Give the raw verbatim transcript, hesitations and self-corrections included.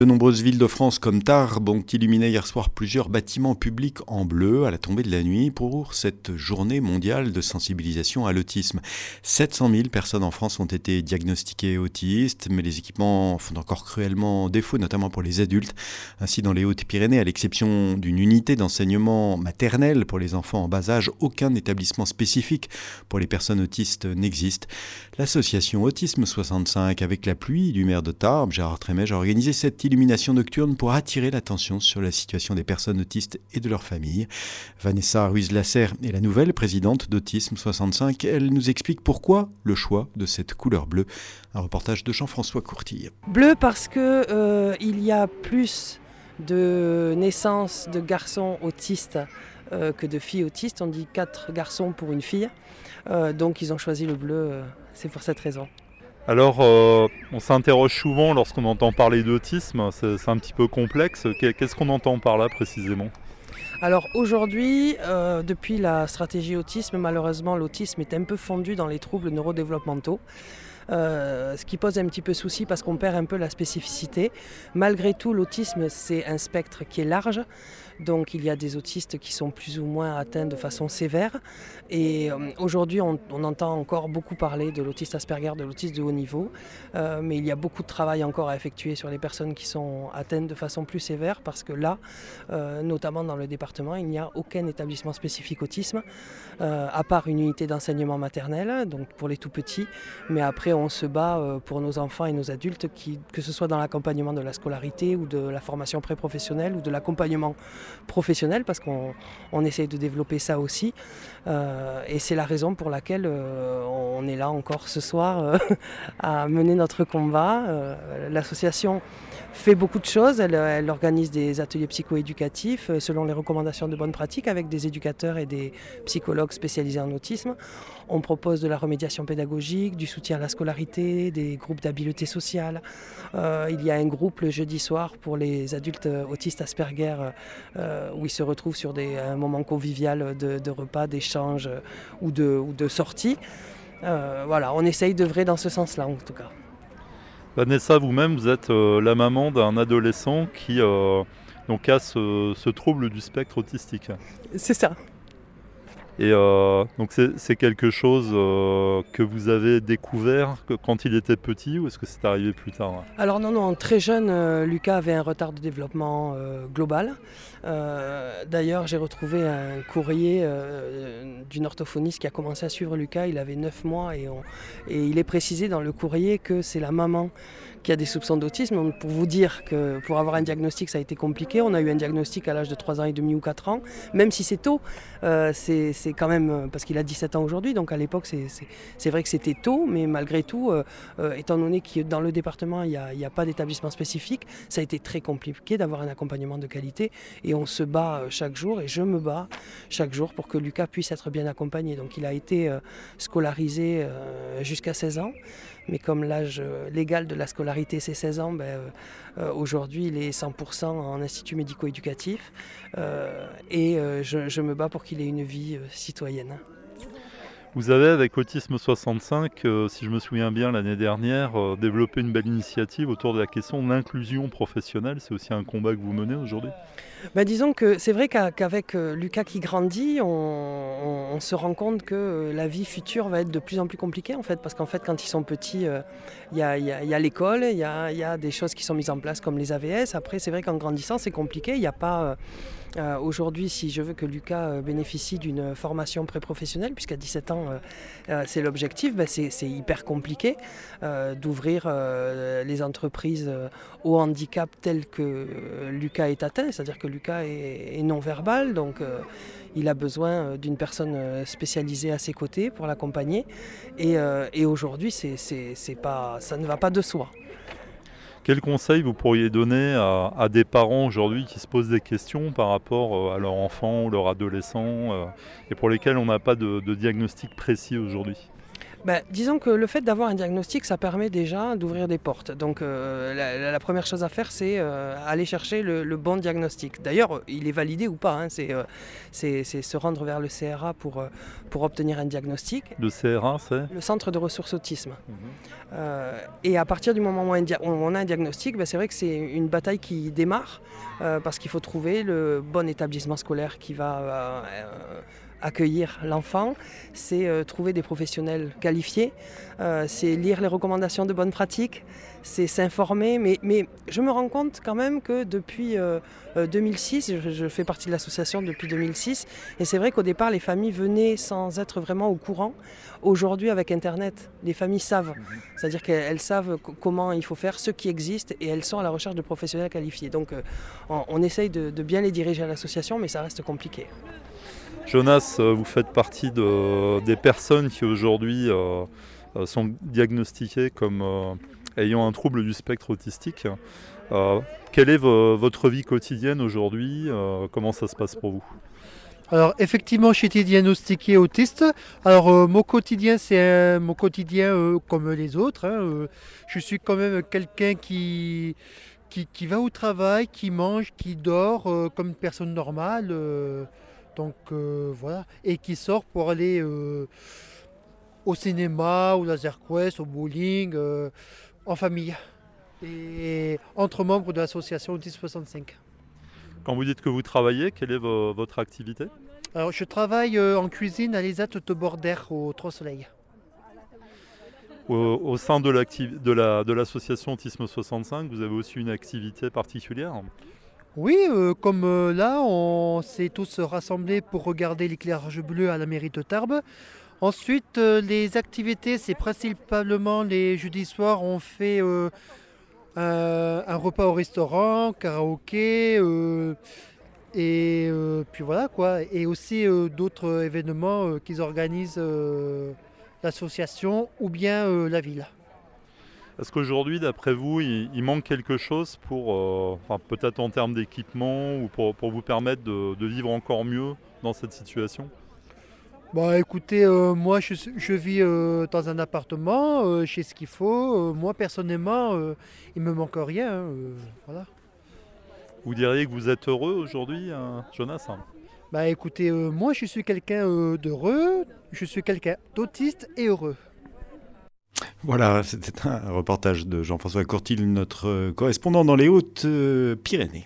De nombreuses villes de France comme Tarbes ont illuminé hier soir plusieurs bâtiments publics en bleu à la tombée de la nuit pour cette journée mondiale de sensibilisation à l'autisme. sept cent mille personnes en France ont été diagnostiquées autistes, mais les équipements font encore cruellement défaut, notamment pour les adultes. Ainsi, dans les Hautes-Pyrénées, à l'exception d'une unité d'enseignement maternel pour les enfants en bas âge, aucun établissement spécifique pour les personnes autistes n'existe. L'association Autisme soixante-cinq, avec l'appui du maire de Tarbes, Gérard Trémège, a organisé cette illumination nocturne pour attirer l'attention sur la situation des personnes autistes et de leurs familles. Vanessa Ruiz-Lasserre est la nouvelle présidente d'Autisme soixante-cinq. Elle nous explique pourquoi le choix de cette couleur bleue. Un reportage de Jean-François Courtille. Bleu parce que euh, il y a plus de naissances de garçons autistes euh, que de filles autistes. On dit quatre garçons pour une fille. Euh, donc ils ont choisi le bleu, euh, c'est pour cette raison. Alors, euh, on s'interroge souvent lorsqu'on entend parler d'autisme, c'est, c'est un petit peu complexe. Qu'est-ce qu'on entend par là précisément ? Alors aujourd'hui, euh, depuis la stratégie autisme, malheureusement l'autisme est un peu fondu dans les troubles neurodéveloppementaux. Euh, ce qui pose un petit peu souci parce qu'on perd un peu la spécificité. Malgré tout, l'autisme, c'est un spectre qui est large. Donc il y a des autistes qui sont plus ou moins atteints de façon sévère. Et euh, aujourd'hui, on, on entend encore beaucoup parler de l'autiste Asperger, de l'autiste de haut niveau. Euh, mais il y a beaucoup de travail encore à effectuer sur les personnes qui sont atteintes de façon plus sévère parce que là, euh, notamment dans le département, il n'y a aucun établissement spécifique autisme, euh, à part une unité d'enseignement maternel, donc pour les tout petits. Mais après, on se bat pour nos enfants et nos adultes, qui, que ce soit dans l'accompagnement de la scolarité ou de la formation pré-professionnelle ou de l'accompagnement professionnel, parce qu'on on essaye de développer ça aussi. Euh, et c'est la raison pour laquelle euh, on est là encore ce soir euh, à mener notre combat. Euh, l'association fait beaucoup de choses. Elle, elle organise des ateliers psychoéducatifs euh, selon les recommandations de bonne pratique avec des éducateurs et des psychologues spécialisés en autisme. On propose de la remédiation pédagogique, du soutien à la scolarité, des groupes d'habileté sociale. Euh, il y a un groupe le jeudi soir pour les adultes autistes Asperger euh, où ils se retrouvent sur des, un moment convivial de, de repas, d'échanges ou de, ou de sorties. Euh, voilà, on essaye d'œuvrer dans ce sens-là en tout cas. Vanessa, vous-même, vous êtes euh, la maman d'un adolescent qui euh, donc a ce, ce trouble du spectre autistique. C'est ça. Et euh, donc c'est, c'est quelque chose euh, que vous avez découvert que, quand il était petit, ou est-ce que c'est arrivé plus tard ? Alors non, non, très jeune, euh, Lucas avait un retard de développement euh, global. Euh, d'ailleurs, j'ai retrouvé un courrier euh, d'une orthophoniste qui a commencé à suivre Lucas. Il avait neuf mois et, on, et il est précisé dans le courrier que c'est la maman qui a des soupçons d'autisme. Donc, pour vous dire que pour avoir un diagnostic, ça a été compliqué. On a eu un diagnostic à l'âge de trois ans et demi ou quatre ans. Même si c'est tôt, euh, c'est, c'est quand même, parce qu'il a dix-sept ans aujourd'hui, donc à l'époque c'est, c'est, c'est vrai que c'était tôt, mais malgré tout, euh, euh, étant donné que dans le département il n'y a, a pas d'établissement spécifique, ça a été très compliqué d'avoir un accompagnement de qualité et on se bat chaque jour, et je me bats chaque jour pour que Lucas puisse être bien accompagné. Donc il a été euh, scolarisé euh, jusqu'à seize ans, mais comme l'âge légal de la scolarité c'est seize ans, ben, euh, aujourd'hui il est cent pour cent en institut médico-éducatif euh, et euh, je, je me bats pour qu'il ait une vie euh, citoyenne. Vous avez, avec Autisme soixante-cinq, euh, si je me souviens bien l'année dernière, euh, développé une belle initiative autour de la question de l'inclusion professionnelle. C'est aussi un combat que vous menez aujourd'hui ? Ben, disons que c'est vrai qu'avec Lucas qui grandit, on, on, on se rend compte que la vie future va être de plus en plus compliquée en fait, parce qu'en fait quand ils sont petits, il euh, y, a, y, a, y a l'école, il y a, y a des choses qui sont mises en place comme les A V S. Après c'est vrai qu'en grandissant c'est compliqué, il n'y a pas... Euh, Euh, aujourd'hui, si je veux que Lucas euh, bénéficie d'une formation pré-professionnelle, puisqu'à dix-sept ans, euh, euh, c'est l'objectif, ben c'est, c'est hyper compliqué euh, d'ouvrir euh, les entreprises euh, au handicap tel que euh, Lucas est atteint, c'est-à-dire que Lucas est, est non-verbal, donc euh, il a besoin d'une personne spécialisée à ses côtés pour l'accompagner. Et, euh, et aujourd'hui, c'est, c'est, c'est pas, ça ne va pas de soi. Quel conseil vous pourriez donner à, à des parents aujourd'hui qui se posent des questions par rapport à leur enfant ou leur adolescent euh, et pour lesquels on n'a pas de, de diagnostic précis aujourd'hui ? Ben, disons que le fait d'avoir un diagnostic, ça permet déjà d'ouvrir des portes. Donc euh, la, la première chose à faire, c'est euh, aller chercher le, le bon diagnostic. D'ailleurs, il est validé ou pas, hein, c'est, euh, c'est, c'est se rendre vers le C R A pour, euh, pour obtenir un diagnostic. Le C R A, c'est Le Centre de ressources autisme. Mmh. Euh, et à partir du moment où on, dia- où on a un diagnostic, ben, c'est vrai que c'est une bataille qui démarre euh, parce qu'il faut trouver le bon établissement scolaire qui va euh, euh, accueillir l'enfant, c'est euh, trouver des professionnels qualifiés, euh, c'est lire les recommandations de bonnes pratiques, c'est s'informer. Mais, mais je me rends compte quand même que depuis euh, deux mille six, je, je fais partie de l'association depuis deux mille six, et c'est vrai qu'au départ les familles venaient sans être vraiment au courant. Aujourd'hui avec Internet, les familles savent, c'est-à-dire qu'elles savent c- comment il faut faire, ce qui existe, et elles sont à la recherche de professionnels qualifiés. Donc euh, on, on essaye de, de bien les diriger à l'association, mais ça reste compliqué. Jonas, euh, vous faites partie de- des personnes qui aujourd'hui euh, euh, sont diagnostiquées comme euh, ayant un trouble du spectre autistique. Euh, quelle est vo- votre vie quotidienne aujourd'hui? Euh, comment ça se passe pour vous? Alors effectivement, j'ai été diagnostiqué autiste. Alors euh, mon quotidien, c'est un- mon quotidien euh, comme les autres, hein, euh, je suis quand même quelqu'un qui, qui, qui va au travail, qui mange, qui dort euh, comme une personne normale. euh, donc euh, voilà. Et qui sort pour aller euh, au cinéma, au laser quest, au bowling, euh, en famille. Et entre membres de l'association Autisme soixante-cinq. Quand vous dites que vous travaillez, quelle est vo- votre activité? Alors je travaille euh, en cuisine à l'E S A T de Bordère au Trois Soleils. Au, au sein de l'acti- de la- de l'association Autisme soixante-cinq, vous avez aussi une activité particulière? Oui, euh, comme euh, là, on s'est tous rassemblés pour regarder l'éclairage bleu à la mairie de Tarbes. Ensuite, euh, les activités, c'est principalement les jeudis soirs, on fait euh, un, un repas au restaurant, karaoké, euh, et euh, puis voilà quoi. Et aussi euh, d'autres événements euh, qu'ils organisent euh, l'association ou bien euh, la ville. Est-ce qu'aujourd'hui, d'après vous, il, il manque quelque chose pour, euh, enfin, peut-être en termes d'équipement ou pour, pour vous permettre de, de vivre encore mieux dans cette situation? Bah écoutez, euh, moi je, suis- je vis euh, dans un appartement, euh, j'ai ce qu'il faut. Euh, moi personnellement, euh, il me manque rien, hein, euh, voilà. Vous diriez que vous êtes heureux aujourd'hui, hein, Jonas? Bah écoutez, euh, moi je suis quelqu'un euh, d'heureux, je suis quelqu'un d'autiste et heureux. Voilà, c'était un reportage de Jean-François Courtil, notre correspondant dans les Hautes-Pyrénées.